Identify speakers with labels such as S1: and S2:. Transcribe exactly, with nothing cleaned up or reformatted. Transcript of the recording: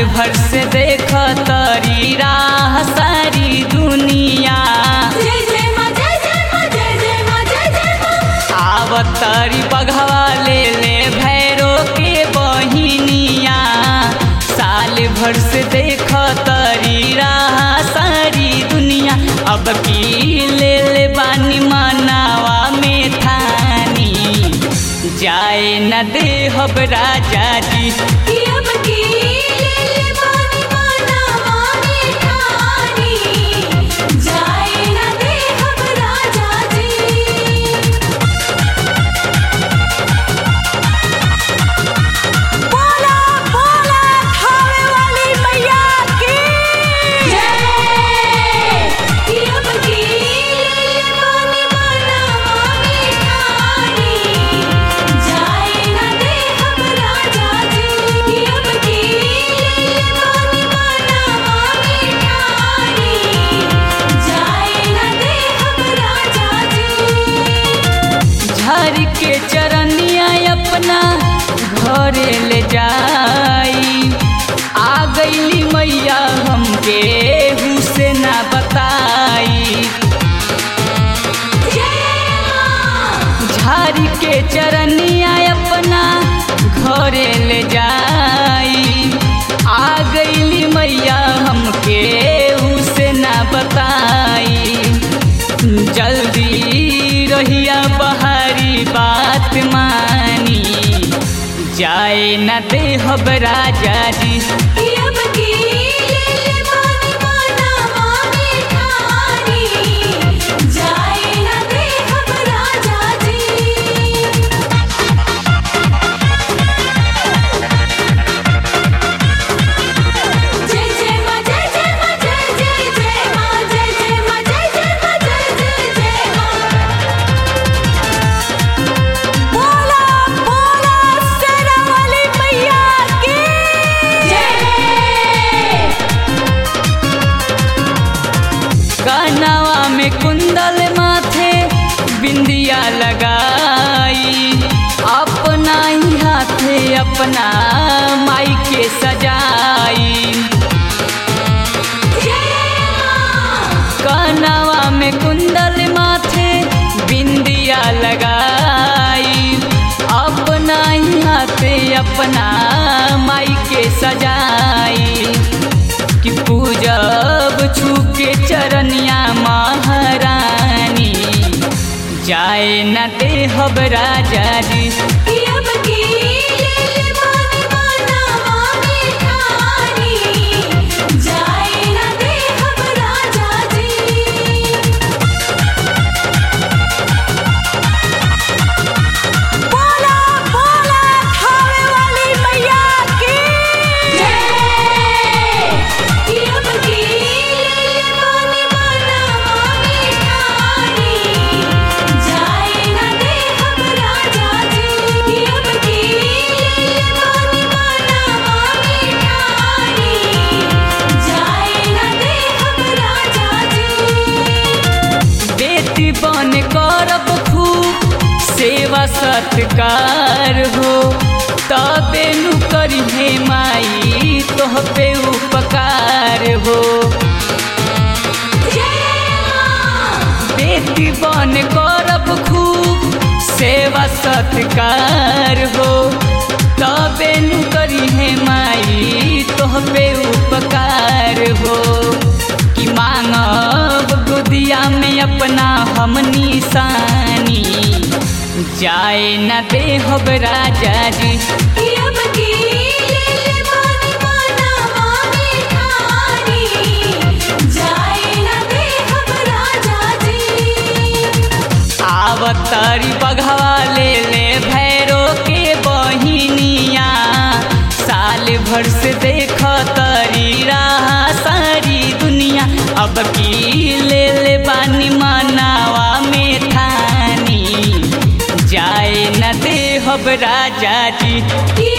S1: भर से देख तरी राह सारी दुनिया। आवतरी बघवा ले ले भैरो के बहिनिया। साल भर से देख तरी राह सारी दुनिया। अब की ले ले बानी मनावा में थानी। जाए न दे हब राजा जी। के चरनिया अपना घरे ले जाई। आ गईली मैया हमके हुसे ना बताई। झारी के चरनिया अपना घरे ले जाई। आ गईली मैया हमके हुसे ना बताई। जल्दी रहिया बहारी बात मानी। जाए न दे हब राजा जी। कानवा में कुंडल माथे बिंदिया लगाई। अपना ही हाथे अपना माई के सजाई। कानवा में कुंडल माथे बिंदिया लगाई। अपना ही हाथे अपना माई के सजाई। कि पूजब छू के चरनिया महारानी। जाए न दे हब राजा जी। बन करब खूब सेवा सत्कार हो। तबे नु करिहे माई तोह पे उपकार हो। बेटी बन करब खूब सेवा सत्कार हो। तबे नु करिहे माई तोह पे उपकार हो। कि मांगब गोदिया में अपना हम निशानी। जाए न दे हब राजा जी। आवतरी बघवा ले ले भैरो के बहिनिया। साल भर से देख तरी राह सारी दुनिया। अब की ले ले बानी मनावा में थानी। जाए न दे हब राजा जी।